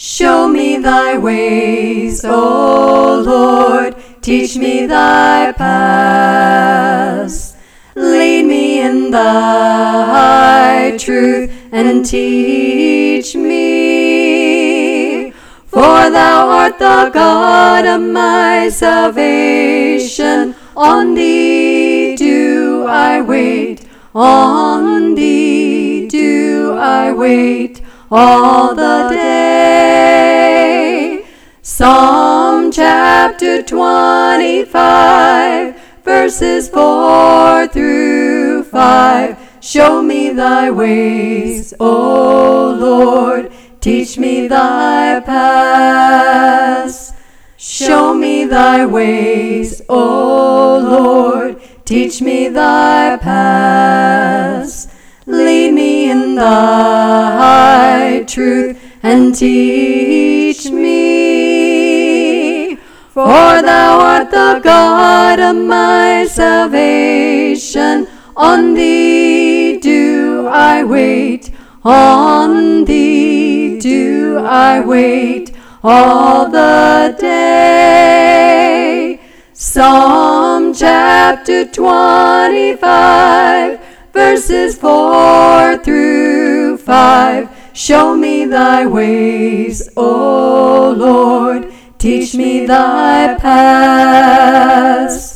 Show me thy ways, O Lord, teach me thy paths. Lead me in thy truth and teach me. For thou art the God of my salvation. On thee do I wait, on thee do I wait all the day. Psalm chapter 25, verses 4 through 5. Show me thy ways, O Lord, teach me thy paths. Show me thy ways, O Lord, teach me thy paths. Lead me in thy truth and teach me. For thou art the God of my salvation. On thee do I wait, on thee do I wait all the day. Psalm chapter 25, verses 4 through 5. Show me thy ways, O Lord, teach me thy paths.